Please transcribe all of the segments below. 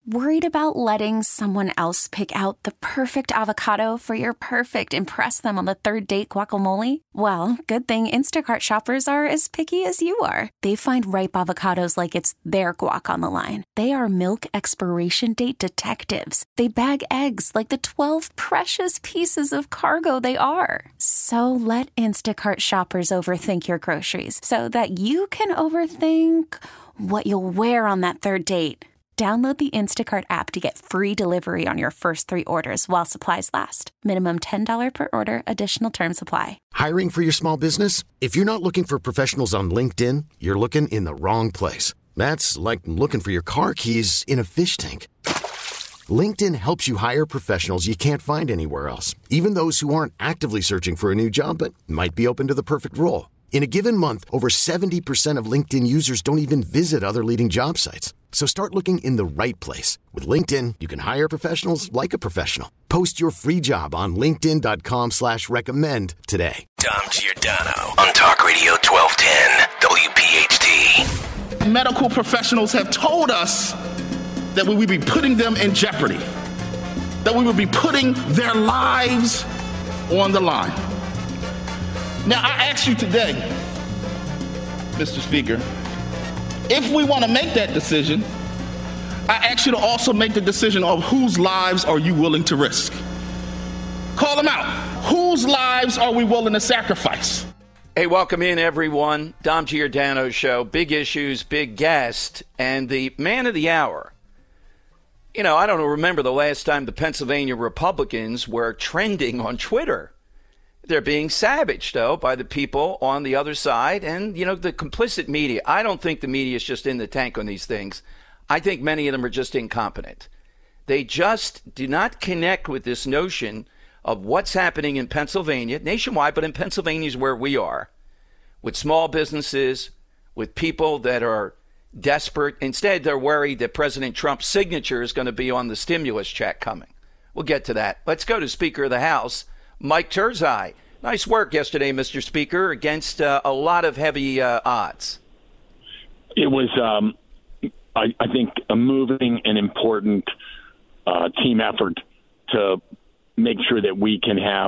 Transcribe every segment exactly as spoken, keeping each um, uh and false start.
Worried about letting someone else pick out the perfect avocado for your perfect impress them on the third date guacamole? Well, good thing Instacart shoppers are as picky as you are. They find ripe avocados like it's their guac on the line. They are milk expiration date detectives. They bag eggs like the twelve precious pieces of cargo they are. So let Instacart shoppers overthink your groceries so that you can overthink what you'll wear on that third date. Download the Instacart app to get free delivery on your first three orders while supplies last. Minimum ten dollars per order. Additional terms apply. Hiring for your small business? If you're not looking for professionals on LinkedIn, you're looking in the wrong place. That's like looking for your car keys in a fish tank. LinkedIn helps you hire professionals you can't find anywhere else, even those who aren't actively searching for a new job but might be open to the perfect role. In a given month, over seventy percent of LinkedIn users don't even visit other leading job sites. So start looking in the right place. With LinkedIn, you can hire professionals like a professional. Post your free job on linkedin.com slash recommend today. Dom Giordano on Talk Radio twelve ten W P H T. Medical professionals have told us that we would be putting them in jeopardy, that we would be putting their lives on the line. Now, I ask you today, Mister Speaker, if we want to make that decision, I ask you to also make the decision of whose lives are you willing to risk. Call them out. Whose lives are we willing to sacrifice? Hey, welcome in, everyone. Dom Giordano Show. Big issues, big guest, and the man of the hour. You know, I don't remember the last time the Pennsylvania Republicans were trending on Twitter. They're being savaged, though, by the people on the other side and, you know, the complicit media. I don't think the media is just in the tank on these things. I think many of them are just incompetent. They just do not connect with this notion of what's happening in Pennsylvania, nationwide, but in Pennsylvania is where we are, with small businesses, with people that are desperate. Instead, they're worried that President Trump's signature is going to be on the stimulus check coming. We'll get to that. Let's go to Speaker of the House, Mike Turzai. Nice work yesterday, Mister Speaker, against uh, a lot of heavy uh, odds. It was, um, I, I think, a moving and important uh, team effort to make sure that we can have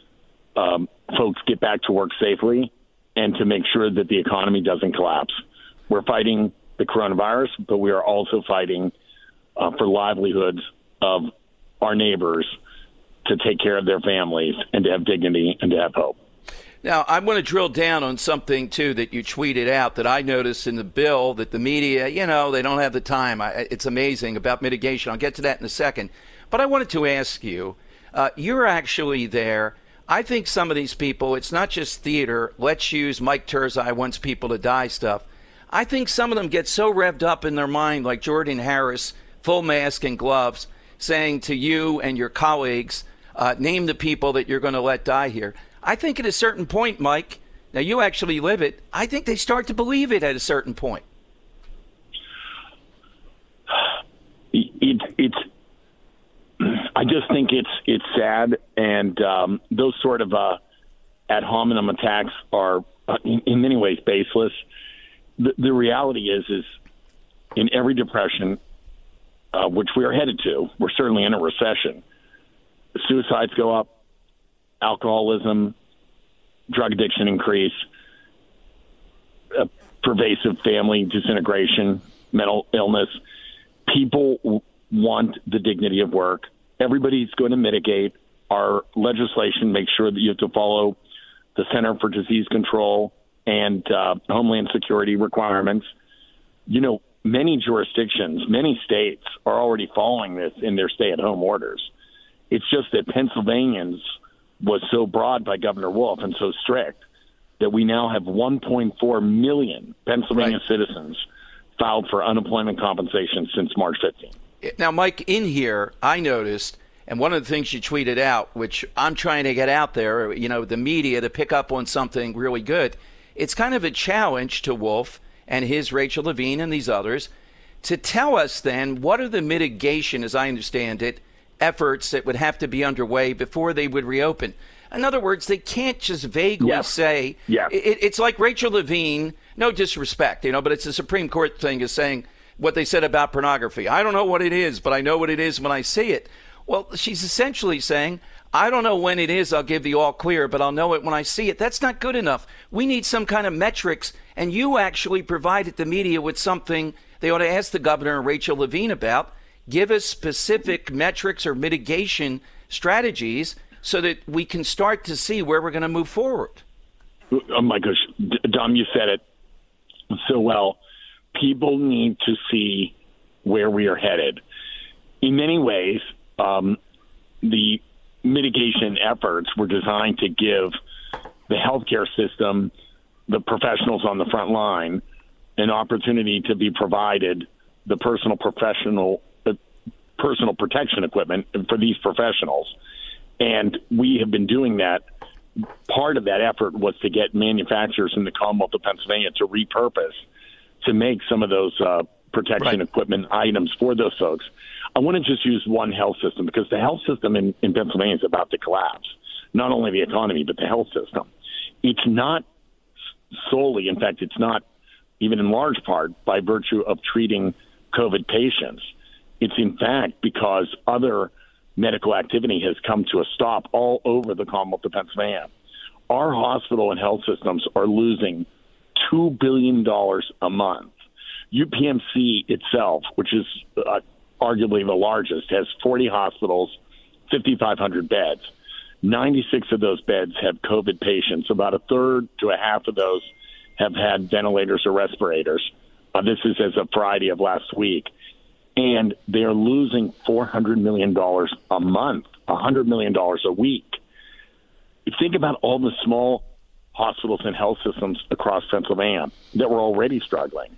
um, folks get back to work safely and to make sure that the economy doesn't collapse. We're fighting the coronavirus, but we are also fighting uh, for livelihoods of our neighbors, to take care of their families and to have dignity and to have hope. Now, I want to drill down on something, too, that you tweeted out that I noticed in the bill that the media, you know, they don't have the time. I, it's amazing about mitigation. I'll get to that in a second. But I wanted to ask you, uh, you're actually there. I think some of these people, it's not just theater. Let's use Mike Turzai wants people to die stuff. I think some of them get so revved up in their mind, like Jordan Harris, full mask and gloves, saying to you and your colleagues, Uh, name the people that you're going to let die here. I think at a certain point, Mike, now you actually live it, I think they start to believe it at a certain point. It, it's, I just think it's it's sad, and um, those sort of uh, ad hominem attacks are uh, in, in many ways baseless. The, the reality is, is in every depression, uh, which we are headed to, we're certainly in a recession. Suicides go up, alcoholism, drug addiction increase, uh, pervasive family disintegration, mental illness. People w- want the dignity of work. Everybody's going to mitigate. Our legislation makes sure that you have to follow the Center for Disease Control and uh, Homeland Security requirements. You know, many jurisdictions, many states are already following this in their stay-at-home orders. It's just that Pennsylvanians was so broad by Governor Wolf and so strict that we now have one point four million Pennsylvania right. citizens filed for unemployment compensation since March fifteenth. Now, Mike, in here, I noticed, and one of the things you tweeted out, which I'm trying to get out there, you know, the media to pick up on something really good. It's kind of a challenge to Wolf and his Rachel Levine and these others to tell us then what are the mitigation, as I understand it, efforts that would have to be underway before they would reopen. In other words, they can't just vaguely yep. say, yep. it, it's like Rachel Levine, no disrespect, you know, but it's the Supreme Court thing is saying, what they said about pornography. I don't know what it is, but I know what it is when I see it. Well, she's essentially saying, I don't know when it is I'll give the all clear, but I'll know it when I see it. That's not good enough. We need some kind of metrics, and you actually provided the media with something they ought to ask the governor and Rachel Levine about. Give us specific metrics or mitigation strategies so that we can start to see where we're going to move forward. Oh, my gosh. Dom, you said it so well. People need to see where we are headed. In many ways, um, the mitigation efforts were designed to give the healthcare system, the professionals on the front line, an opportunity to be provided the personal professional uh, personal protection equipment for these professionals. And we have been doing that. Part of that effort was to get manufacturers in the Commonwealth of Pennsylvania to repurpose, to make some of those uh, protection right. equipment items for those folks. I want to just use one health system because the health system in, in Pennsylvania is about to collapse. Not only the economy, but the health system. It's not solely, in fact, it's not even in large part by virtue of treating COVID patients. It's in fact because other medical activity has come to a stop all over the Commonwealth of Pennsylvania. Our hospital and health systems are losing two billion dollars a month. U P M C itself, which is uh, arguably the largest, has forty hospitals, fifty-five hundred beds. ninety-six of those beds have COVID patients. About a third to a half of those have had ventilators or respirators. Uh, this is as of Friday of last week. And they're losing four hundred million dollars a month, one hundred million dollars a week. Think about all the small hospitals and health systems across Pennsylvania that were already struggling.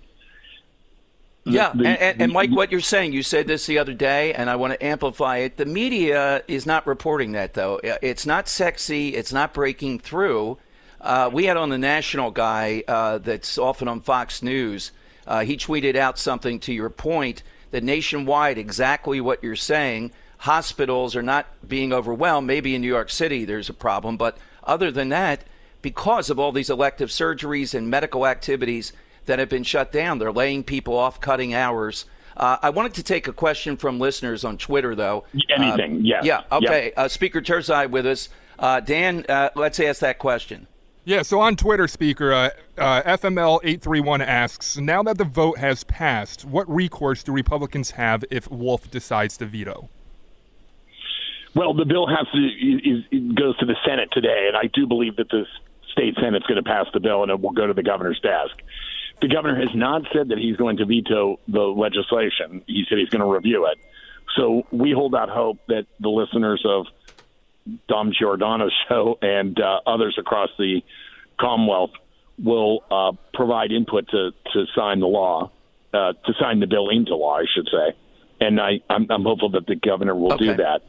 Yeah, the, and, and, and Mike, what you're saying, you said this the other day, and I want to amplify it. The media is not reporting that, though. It's not sexy. It's not breaking through. Uh, we had on the national guy uh, that's often on Fox News. Uh, he tweeted out something to your point that nationwide, exactly what you're saying, hospitals are not being overwhelmed. Maybe in New York City there's a problem, but other than that, because of all these elective surgeries and medical activities that have been shut down, they're laying people off, cutting hours. Uh, I wanted to take a question from listeners on Twitter, though. Anything, uh, yes. Yeah, okay. Yep. Uh, Speaker Terzai with us. Uh, Dan, uh, let's ask that question. Yeah, so on Twitter, Speaker, uh, uh, F M L eight three one asks, now that the vote has passed, what recourse do Republicans have if Wolf decides to veto? Well, the bill has to is, it goes to the Senate today, and I do believe that the state Senate's going to pass the bill, and it will go to the governor's desk. The governor has not said that he's going to veto the legislation. He said he's going to review it. So we hold out hope that the listeners of Dom Giordano's show and uh, others across the Commonwealth will uh, provide input to, to sign the law, uh, to sign the bill into law, I should say. And I, I'm, I'm hopeful that the governor will okay. do that.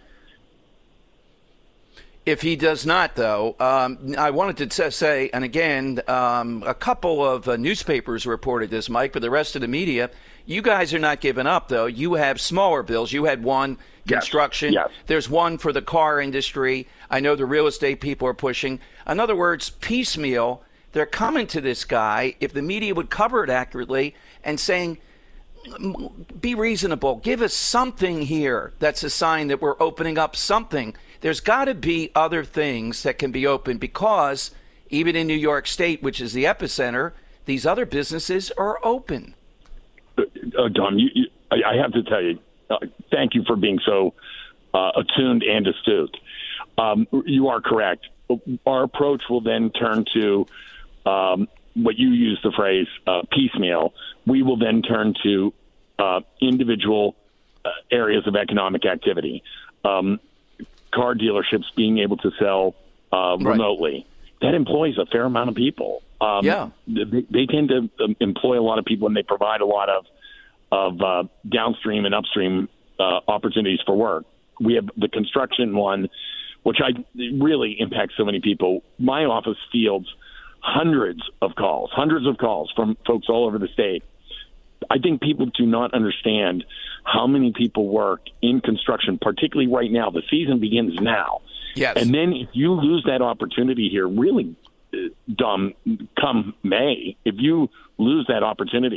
If he does not, though, um, I wanted to say, and again, um, a couple of uh, newspapers reported this, Mike, but the rest of the media, you guys are not giving up, though. You have smaller bills. You had one, yes. construction. Yes. There's one for the car industry. I know the real estate people are pushing. In other words, piecemeal, they're coming to this guy, if the media would cover it accurately, and saying, be reasonable. Give us something here that's a sign that we're opening up something. There's got to be other things that can be opened because even in New York State, which is the epicenter, these other businesses are open. Uh, Dom, you, you, I, I have to tell you, uh, thank you for being so uh, attuned and astute. Um, you are correct. Our approach will then turn to um, what you use the phrase uh, piecemeal. We will then turn to uh, individual uh, areas of economic activity. Um, car dealerships being able to sell uh, remotely. Right. That employs a fair amount of people. Um, yeah. They, they tend to um, employ a lot of people, and they provide a lot of, of uh, downstream and upstream uh, opportunities for work. We have the construction one, which I really impacts so many people. My office fields hundreds of calls, hundreds of calls from folks all over the state. I think people do not understand how many people work in construction, particularly right now. The season begins now. Yes. And then if you lose that opportunity here, really, uh, Dom, come May, if you lose that opportunity,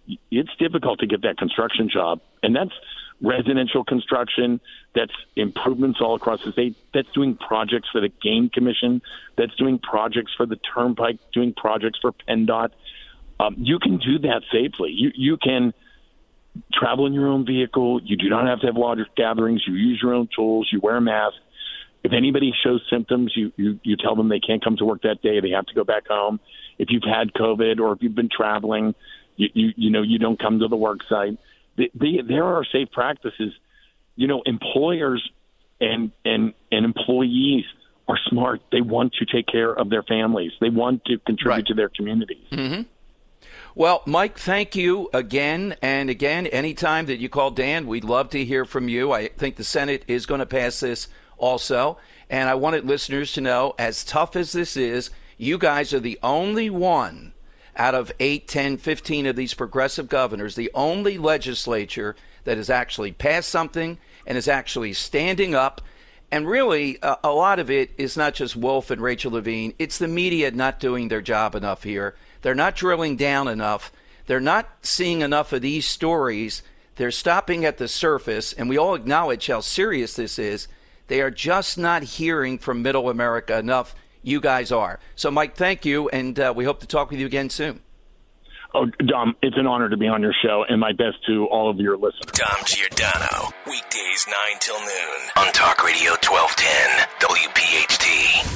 it's difficult to get that construction job. And that's residential construction, that's improvements all across the state, that's doing projects for the Game Commission, that's doing projects for the Turnpike, doing projects for PennDOT. Um, you can do that safely. You you can travel in your own vehicle. You do not have to have large gatherings. You use your own tools. You wear a mask. If anybody shows symptoms, you, you, you tell them they can't come to work that day. They have to go back home. If you've had COVID or if you've been traveling, you, you, you know, you don't come to the work site. The, the, there are safe practices. You know, employers and, and, and employees are smart. They want to take care of their families. They want to contribute right. to their communities. Mm-hmm. Well, Mike, thank you again and again. Anytime that you call Dan, we'd love to hear from you. I think the Senate is going to pass this also. And I wanted listeners to know, as tough as this is, you guys are the only one out of eight, ten, fifteen of these progressive governors, the only legislature that has actually passed something and is actually standing up. And really, uh, a lot of it is not just Wolf and Rachel Levine. It's the media not doing their job enough here. They're not drilling down enough. They're not seeing enough of these stories. They're stopping at the surface, and we all acknowledge how serious this is. They are just not hearing from Middle America enough. You guys are. So, Mike, thank you, and uh, we hope to talk with you again soon. Oh, Dom, it's an honor to be on your show, and my best to all of your listeners. Dom Giordano, weekdays nine till noon on Talk Radio twelve ten W P H T.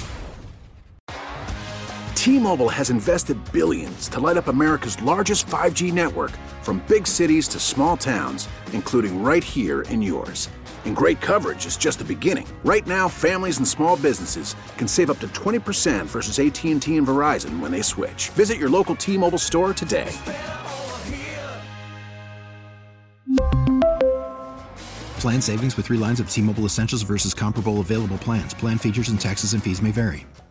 T-Mobile has invested billions to light up America's largest five G network, from big cities to small towns, including right here in yours. And great coverage is just the beginning. Right now, families and small businesses can save up to twenty percent versus A T and T and Verizon when they switch. Visit your local T-Mobile store today. Plan savings with three lines of T-Mobile Essentials versus comparable available plans. Plan features and taxes and fees may vary.